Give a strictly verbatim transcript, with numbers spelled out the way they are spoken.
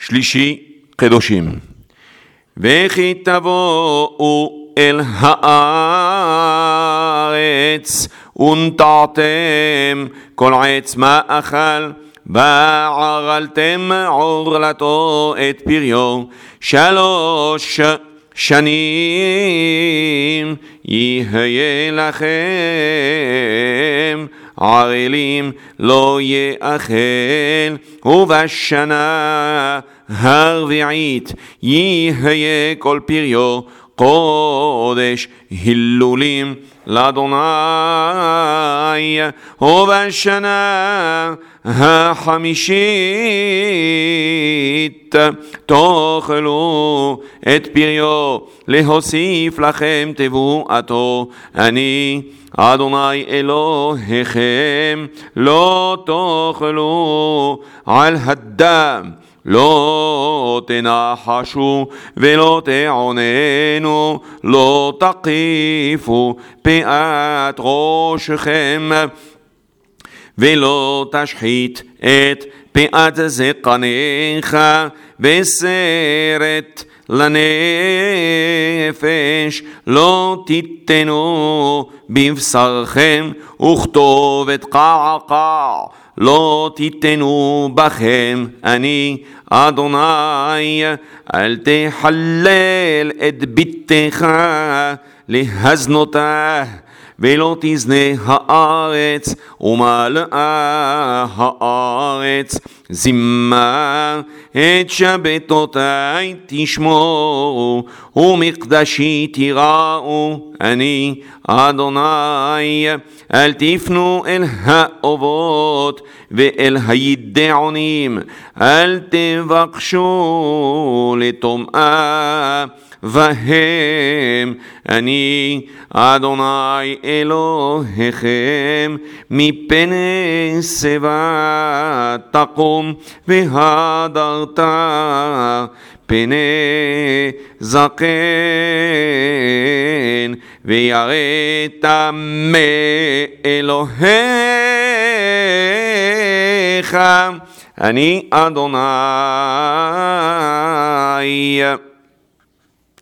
שלישי, קדושים. וכי תבואו אל הארץ ונטעתם כל עץ מאכל וערלתם עורלתו את פריו שלוש שנים יהיה לכם ערלים לא יאכל, ובשנה הרביעית יהיה כל פריו קודש הילולים לאדוני, ובשנה החמישית תאכלו את פריו להוסיף לכם תבואתו. אני אדוני אלוהיכם. לא תאכלו על הדם, לא תנחשו ולא תעוננו, לא תקיפו פאת ראשכם ולא תשחית את פאת זקניך, וסרט לנפש לא תיתנו בבשרכם, וכתובת קעקע לא תיתנו בכם. אני אדוני. אל תחלל את ביתך להזנותה, ולא תזנה הארץ ומלאה הארץ זימה. את שבתותי תשמעו ומקדשי תיראו. אני אדוני. אל תפנו אל האובות ואל הידעונים, אל תבקשו לטומאה והם. אני אדוני אלוהיכם. מפני שיבה תקום והדרת פני זקן, ויראת מאלוהיך. אני אדוני.